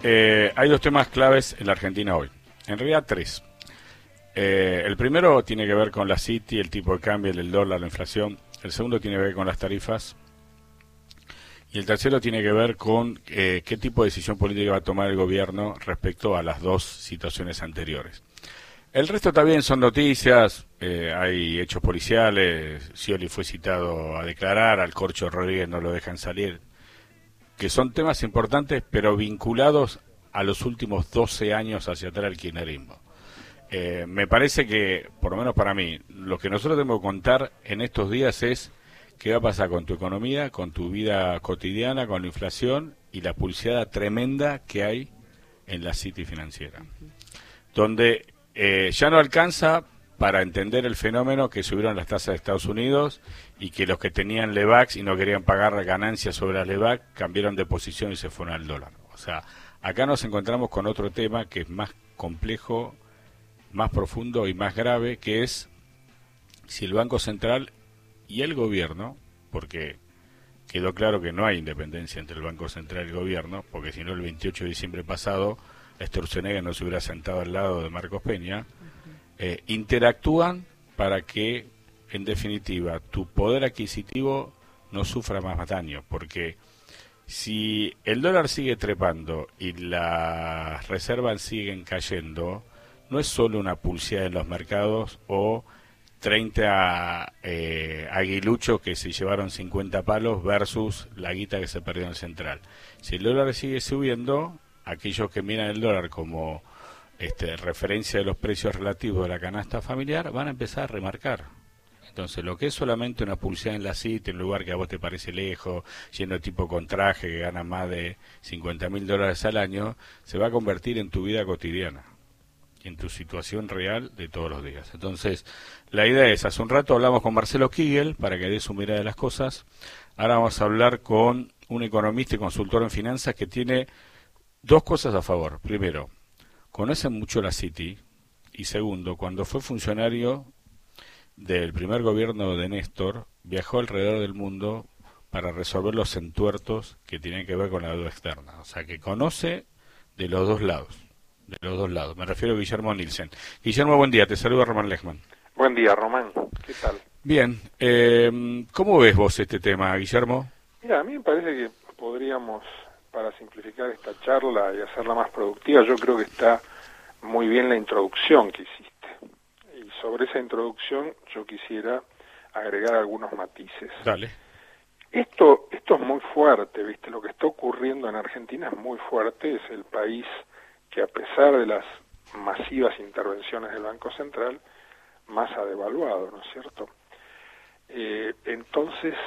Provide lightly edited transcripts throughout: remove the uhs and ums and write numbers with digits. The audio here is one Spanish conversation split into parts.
Hay dos temas claves en la Argentina hoy. En realidad tres. El primero tiene que ver con la City, el tipo de cambio, el dólar, la inflación. El segundo tiene que ver con las tarifas. Y el tercero tiene que ver con qué tipo de decisión política va a tomar el gobierno respecto a las dos situaciones anteriores. El resto también son noticias, hay hechos policiales, Scioli fue citado a declarar, al Corcho Rodríguez no lo dejan salir, que son temas importantes pero vinculados a los últimos 12 años hacia atrás del kirchnerismo. Me parece que, por lo menos para mí, lo que nosotros tenemos que contar en estos días es qué va a pasar con tu economía, con tu vida cotidiana, con la inflación y la pulseada tremenda que hay en la City financiera, donde ya no alcanza para entender el fenómeno que subieron las tasas de Estados Unidos y que los que tenían LEVAX y no querían pagar ganancias sobre las LEVAX cambiaron de posición y se fueron al dólar. O sea, acá nos encontramos con otro tema que es más complejo, más profundo y más grave, que es si el Banco Central y el gobierno, porque quedó claro que no hay independencia entre el Banco Central y el gobierno, porque si no el 28 de diciembre pasado Sturzenegger no se hubiera sentado al lado de Marcos Peña, interactúan para que, en definitiva, tu poder adquisitivo no sufra más daño, porque si el dólar sigue trepando y las reservas siguen cayendo, no es solo una pulseada en los mercados o 30 aguiluchos que se llevaron 50 palos versus la guita que se perdió en el central. Si el dólar sigue subiendo, aquellos que miran el dólar como referencia de los precios relativos de la canasta familiar van a empezar a remarcar. Entonces, lo que es solamente una pulseada en la City, en un lugar que a vos te parece lejos, yendo tipo con traje que gana más de $50.000 al año, se va a convertir en tu vida cotidiana, en tu situación real de todos los días. Entonces, la idea es, hace un rato hablamos con Marcelo Kigel para que dé su mirada de las cosas. Ahora vamos a hablar con un economista y consultor en finanzas que tiene dos cosas a favor. Primero, conoce mucho la City, y segundo, cuando fue funcionario del primer gobierno de Néstor, viajó alrededor del mundo para resolver los entuertos que tienen que ver con la deuda externa. O sea, que conoce de los dos lados. De los dos lados. Me refiero a Guillermo Nielsen. Guillermo, buen día. Te saluda Román Lechman. Buen día, Román. ¿Qué tal? Bien. ¿Cómo ves vos este tema, Guillermo? Mira, a mí me parece que podríamos, para simplificar esta charla y hacerla más productiva, yo creo que está muy bien la introducción que hiciste. Y sobre esa introducción yo quisiera agregar algunos matices. Dale. Esto es muy fuerte, ¿viste? Lo que está ocurriendo en Argentina es muy fuerte. Es el país que, a pesar de las masivas intervenciones del Banco Central, más ha devaluado, ¿no es cierto? Entonces,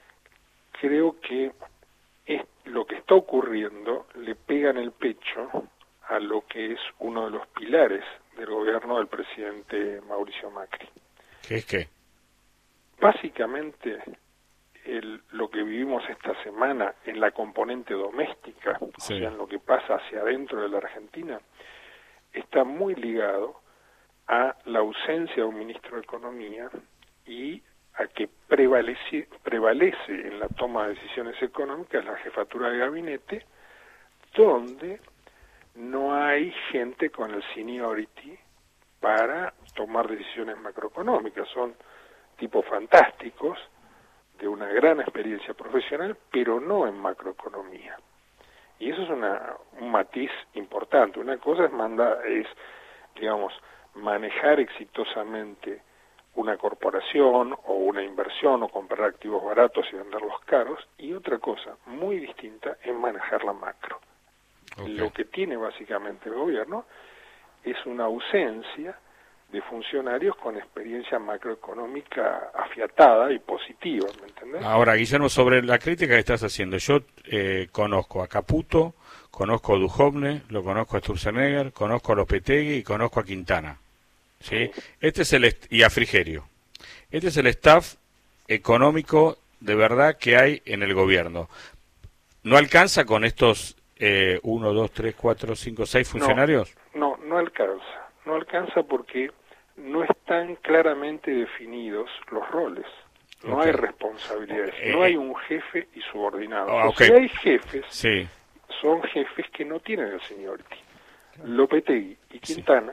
creo que lo que está ocurriendo le pega en el pecho a lo que es uno de los pilares del gobierno del presidente Mauricio Macri. ¿Qué es qué? Básicamente, lo que vivimos esta semana en la componente doméstica, sí, o sea, en lo que pasa hacia adentro de la Argentina, está muy ligado a la ausencia de un ministro de Economía y a que prevalece en la toma de decisiones económicas la jefatura de gabinete, donde no hay gente con el seniority para tomar decisiones macroeconómicas. Son tipos fantásticos, de una gran experiencia profesional, pero no en macroeconomía. Y eso es un matiz importante. Una cosa es, digamos, manejar exitosamente una corporación o una inversión o comprar activos baratos y venderlos caros, y otra cosa muy distinta es manejar la macro. Okay. Lo que tiene básicamente el gobierno es una ausencia de funcionarios con experiencia macroeconómica afiatada y positiva, ¿me entendés? Ahora, Guillermo, sobre la crítica que estás haciendo, yo conozco a Caputo, conozco a Duhovne, lo conozco a Sturzenegger, conozco a Lopetegui y conozco a Quintana, ¿sí? Este es y a Frigerio. Este es el staff económico de verdad que hay en el gobierno. ¿No alcanza con estos 1, 2, 3, 4, 5, 6 funcionarios? No alcanza. No alcanza porque no están claramente definidos los roles. No hay responsabilidades. No hay un jefe y subordinados. O sea, hay jefes, sí, son jefes que no tienen el seniority. Lopetegui y Quintana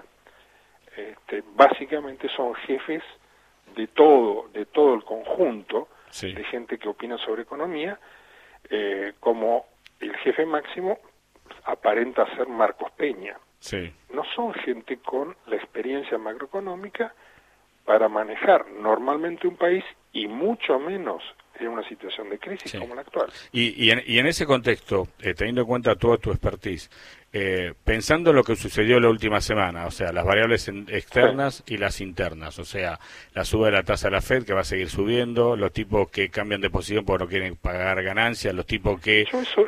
básicamente son jefes de todo el conjunto de gente que opina sobre economía, como el jefe máximo aparenta ser Marcos Peña. No son gente con la experiencia macroeconómica para manejar normalmente un país y mucho menos en una situación de crisis como la actual. Y en ese contexto, teniendo en cuenta toda tu expertise, pensando lo que sucedió la última semana, o sea, las variables externas y las internas, o sea, la suba de la tasa de la Fed que va a seguir subiendo, los tipos que cambian de posición porque no quieren pagar ganancias, los tipos que...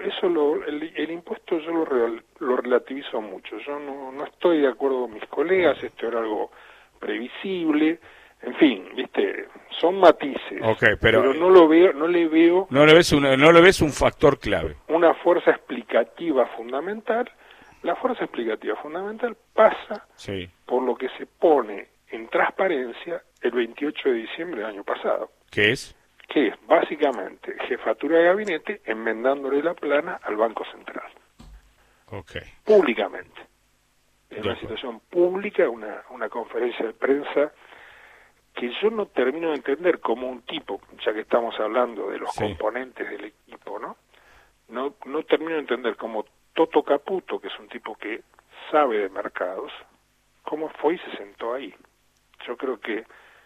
El impuesto yo lo relativizo mucho. Yo no estoy de acuerdo con mis colegas, esto era algo previsible. En fin, viste, son matices, pero no le ves un factor clave, una fuerza explicativa fundamental. La fuerza explicativa fundamental pasa por lo que se pone en transparencia el 28 de diciembre del año pasado. ¿Qué es? Que es básicamente jefatura de gabinete enmendándole la plana al Banco Central. Públicamente. En una situación pública, una conferencia de prensa que yo no termino de entender cómo un tipo, ya que estamos hablando de los componentes del equipo, no termino de entender cómo Toto Caputo, que es un tipo que sabe de mercados, cómo fue y se sentó ahí. Yo creo que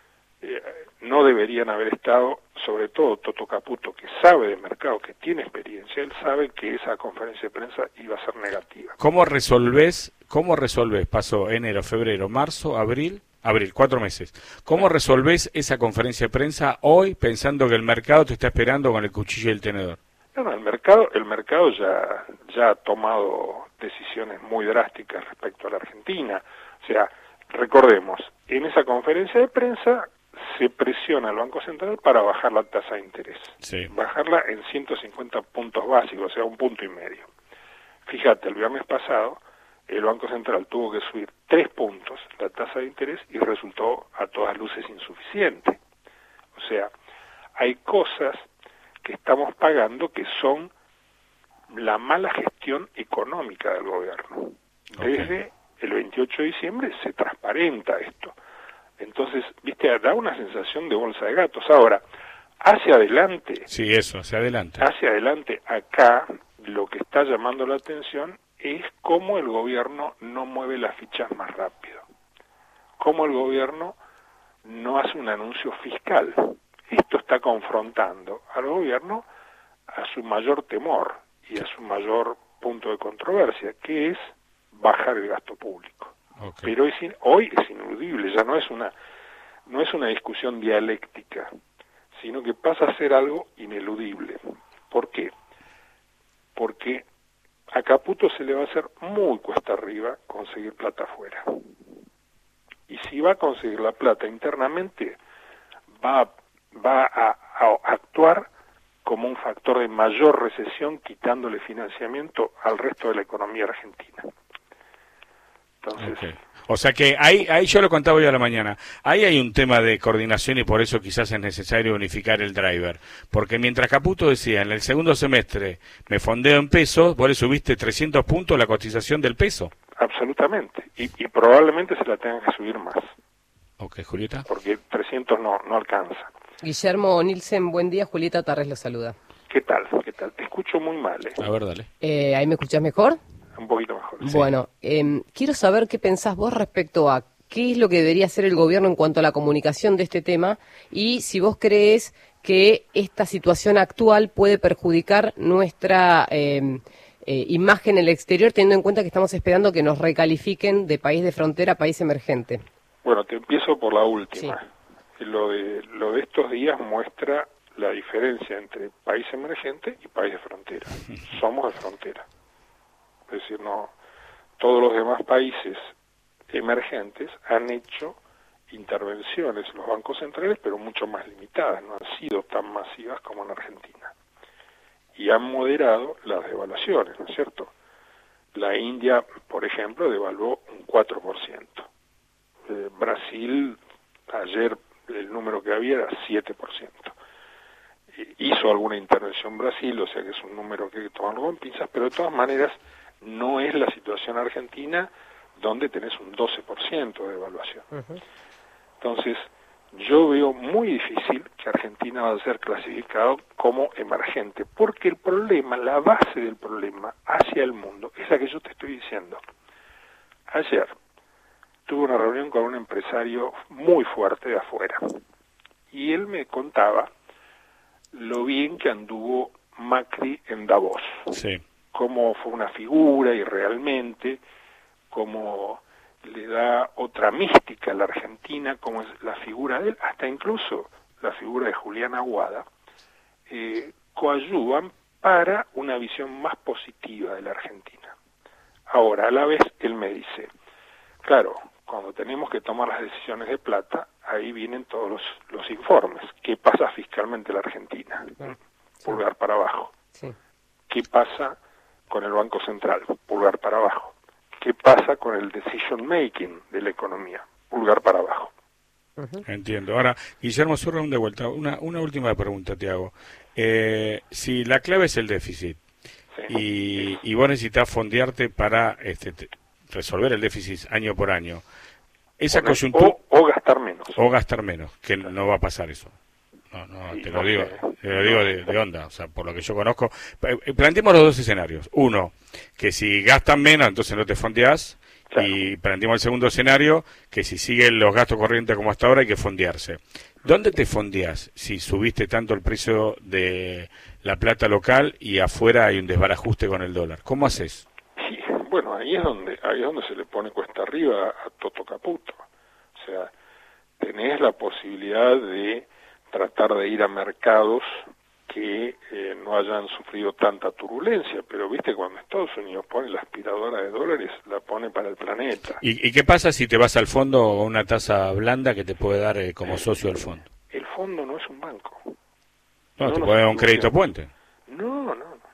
no deberían haber estado, sobre todo Toto Caputo, que sabe de mercado, que tiene experiencia, él sabe que esa conferencia de prensa iba a ser negativa. ¿Cómo resolvés? Pasó enero, febrero, marzo, abril, 4 meses. ¿Cómo resolvés esa conferencia de prensa hoy pensando que el mercado te está esperando con el cuchillo y el tenedor? No, el mercado ya ha tomado decisiones muy drásticas respecto a la Argentina. O sea, recordemos, en esa conferencia de prensa se presiona al Banco Central para bajar la tasa de interés. Bajarla en 150 puntos básicos, o sea, 1,5 puntos. Fíjate, el viernes pasado el Banco Central tuvo que subir 3 puntos la tasa de interés y resultó a todas luces insuficiente. O sea, hay cosas que estamos pagando que son la mala gestión económica del gobierno. Desde el 28 de diciembre se transparenta esto. Entonces, viste, da una sensación de bolsa de gatos. Ahora, hacia adelante. Hacia adelante, acá lo que está llamando la atención es cómo el gobierno no mueve las fichas más rápido. Cómo el gobierno no hace un anuncio fiscal. Esto está confrontando al gobierno a su mayor temor y a su mayor punto de controversia, que es bajar el gasto público. Pero hoy es ineludible, ya no es una discusión dialéctica, sino que pasa a ser algo ineludible. ¿Por qué? Porque a Caputo se le va a hacer muy cuesta arriba conseguir plata afuera. Y si va a conseguir la plata internamente, va a actuar como un factor de mayor recesión, quitándole financiamiento al resto de la economía argentina. Entonces, o sea que ahí yo lo contaba hoy a la mañana, ahí hay un tema de coordinación y por eso quizás es necesario unificar el driver, porque mientras Caputo decía en el segundo semestre me fondeo en pesos, vos le subiste 300 puntos la cotización del peso. Absolutamente, y probablemente se la tengan que subir más. Julieta. Porque 300 no alcanza. Guillermo Nielsen, buen día, Julieta Tarres lo saluda. ¿Qué tal? Te escucho muy mal. A ver, dale. ¿Ahí me escuchás mejor? Un poquito mejor. Bueno, quiero saber qué pensás vos respecto a qué es lo que debería hacer el gobierno en cuanto a la comunicación de este tema y si vos crees que esta situación actual puede perjudicar nuestra imagen en el exterior, teniendo en cuenta que estamos esperando que nos recalifiquen de país de frontera a país emergente. Bueno, te empiezo por la última. Sí. Lo de estos días muestra la diferencia entre país emergente y país de frontera. Somos de frontera. Es decir, no, todos los demás países emergentes han hecho intervenciones en los bancos centrales, pero mucho más limitadas, no han sido tan masivas como en Argentina. Y han moderado las devaluaciones, ¿no es cierto? La India, por ejemplo, devaluó un 4%. Brasil, ayer el número que había era 7%. hizo alguna intervención Brasil, o sea que es un número que hay que tomarlo con pinzas, pero de todas maneras no es la situación argentina donde tenés un 12% de devaluación. Entonces, yo veo muy difícil que Argentina vaya a ser clasificado como emergente, porque el problema, la base del problema hacia el mundo es la que yo te estoy diciendo. Ayer tuve una reunión con un empresario muy fuerte de afuera y él me contaba lo bien que anduvo Macri en Davos, sí, cómo fue una figura y realmente cómo le da otra mística a la Argentina, como es la figura de él, hasta incluso la figura de Julián Aguada, coadyuvan para una visión más positiva de la Argentina. Ahora, a la vez, él me dice, claro, cuando tenemos que tomar las decisiones de plata, ahí vienen todos los informes. ¿Qué pasa fiscalmente en la Argentina? Pulgar para abajo. Sí. ¿Qué pasa con el Banco Central? Pulgar para abajo. ¿Qué pasa con el decision making de la economía? Pulgar para abajo. Entiendo. Ahora, Guillermo Zurrón, de vuelta, una última pregunta te hago. Si la clave es el déficit, Sí. y vos necesitas fondearte para resolver el déficit año por año, esa coyuntura... O gastar menos. O gastar menos, que no va a pasar eso. No, Sí, te no lo digo, sé. te lo digo de onda, o sea, por lo que yo conozco. Planteemos los dos escenarios. Uno, que si gastan menos, entonces no te fondeás. Claro. Y planteemos el segundo escenario, que si siguen los gastos corrientes como hasta ahora, hay que fondearse. ¿Dónde te fondeás si subiste tanto el precio de la plata local y afuera hay un desbarajuste con el dólar? ¿Cómo haces? Sí, bueno, ahí es donde se le pone cuesta arriba a Toto Caputo. O sea, tenés la posibilidad de tratar de ir a mercados que no hayan sufrido tanta turbulencia, pero viste, cuando Estados Unidos pone la aspiradora de dólares, la pone para el planeta. ¿Y qué pasa si te vas al fondo o a una tasa blanda que te puede dar como socio del fondo? El fondo no es un banco. No, te puede dar un crédito puente. No.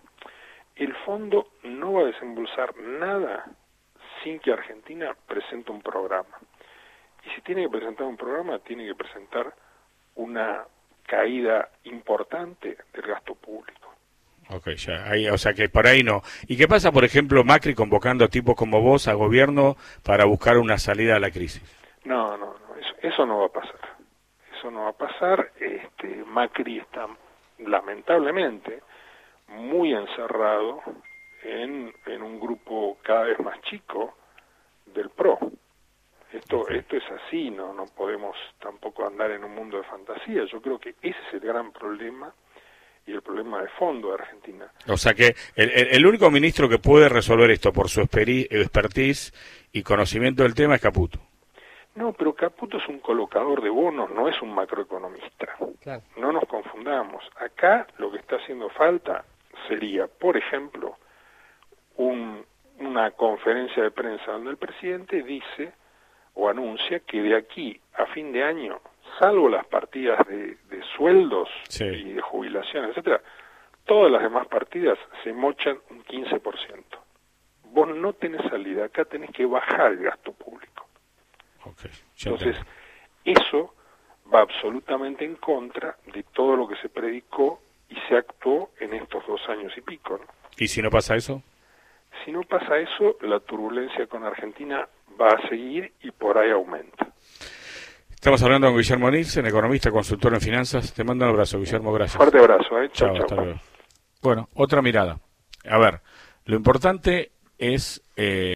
El fondo no va a desembolsar nada sin que Argentina presente un programa. Y si tiene que presentar un programa, tiene que presentar una caída importante del gasto público. Ok, ya, ahí, o sea que por ahí no. ¿Y qué pasa, por ejemplo, Macri convocando tipos como vos a gobierno para buscar una salida a la crisis? No, eso no va a pasar. Eso no va a pasar. Macri está, lamentablemente, muy encerrado en un grupo cada vez más chico del PRO. Esto es así, no podemos tampoco andar en un mundo de fantasía. Yo creo que ese es el gran problema y el problema de fondo de Argentina. O sea que el único ministro que puede resolver esto por su expertise y conocimiento del tema es Caputo. No, pero Caputo es un colocador de bonos, no es un macroeconomista. Claro. No nos confundamos. Acá lo que está haciendo falta sería, por ejemplo, una conferencia de prensa donde el presidente dice o anuncia que de aquí a fin de año, salvo las partidas de sueldos Sí. y de jubilación, etcétera, todas las demás partidas se mochan un 15%. Vos no tenés salida, acá tenés que bajar el gasto público. Okay, Entonces, eso va absolutamente en contra de todo lo que se predicó y se actuó en estos 2 años y pico, ¿no? ¿Y si no pasa eso? Si no pasa eso, la turbulencia con Argentina va a seguir y por ahí aumenta. Estamos hablando con Guillermo Nielsen, economista, consultor en finanzas. Te mando un abrazo, Guillermo, gracias. Fuerte abrazo, Chao, chau. hasta luego. Bueno, otra mirada. A ver, lo importante es